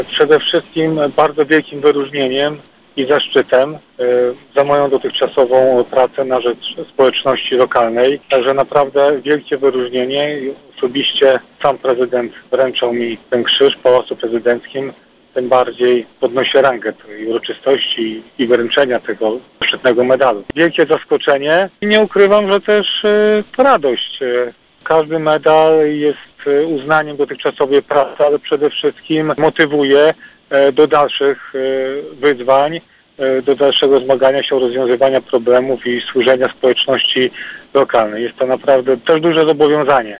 Przede wszystkim bardzo wielkim wyróżnieniem i zaszczytem za moją dotychczasową pracę na rzecz społeczności lokalnej. Także naprawdę wielkie wyróżnienie. Osobiście sam prezydent wręczał mi ten krzyż w Pałacu Prezydenckim. Tym bardziej podnosi rangę tej uroczystości i wręczenia tego szczytnego medalu. Wielkie zaskoczenie i nie ukrywam, że też radość. Każdy medal jest uznaniem dotychczasowej pracy, ale przede wszystkim motywuje do dalszych wyzwań, do dalszego zmagania się o rozwiązywania problemów i służenia społeczności lokalnej. Jest to naprawdę też duże zobowiązanie.